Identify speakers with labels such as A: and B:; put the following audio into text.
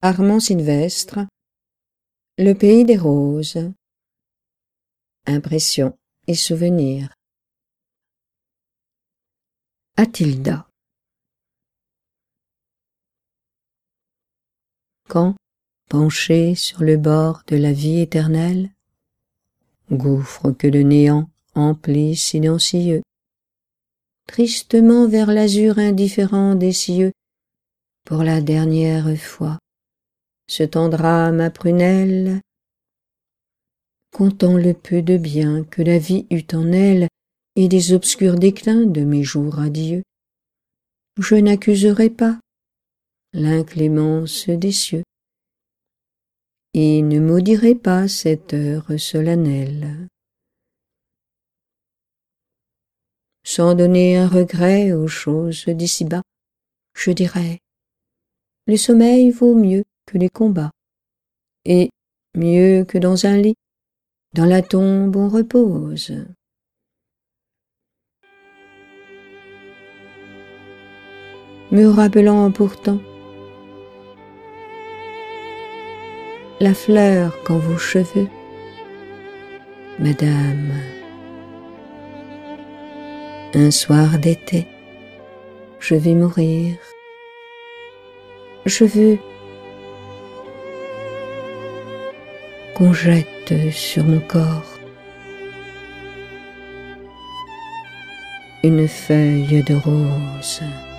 A: Armand Sylvestre, Le pays des roses. Impressions et souvenirs. Athilda. Quand, penché sur le bord de la vie éternelle, gouffre que le néant emplit silencieux, tristement vers l'azur indifférent des cieux, pour la dernière fois, se tendra ma prunelle, comptant le peu de bien que la vie eut en elle et des obscurs déclins de mes jours adieux. Je n'accuserai pas l'inclémence des cieux et ne maudirai pas cette heure solennelle. Sans donner un regret aux choses d'ici-bas, je dirais: le sommeil vaut mieux que les combats, et mieux que dans un lit, dans la tombe on repose. Me rappelant pourtant la fleur qu'en vos cheveux, madame, un soir d'été, je vais mourir. Je veux qu'on jette sur mon corps une feuille de rose.